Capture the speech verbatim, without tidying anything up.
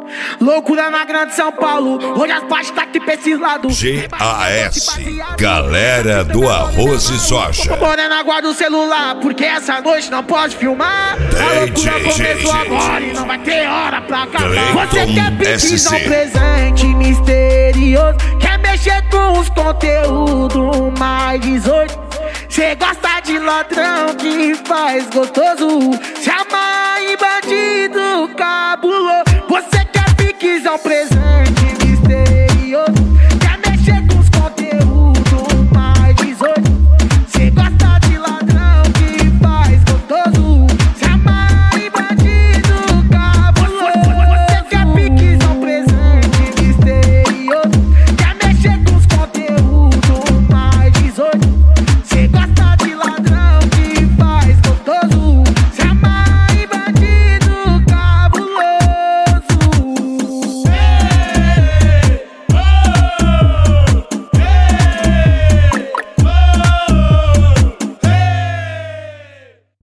Loucura na grande São Paulo, hoje as partes tá aqui pra esses lados. G A S, galera do arroz e soja. Morena, guarda o celular, porque essa noite não pode filmar. A loucura começou agora e não vai ter hora pra acabar. Você quer pedir um presente misterioso, quer mexer com os conteúdos mais dezoito. Cê gosta de ladrão que faz gostoso, se amarra em bandido cabuloso.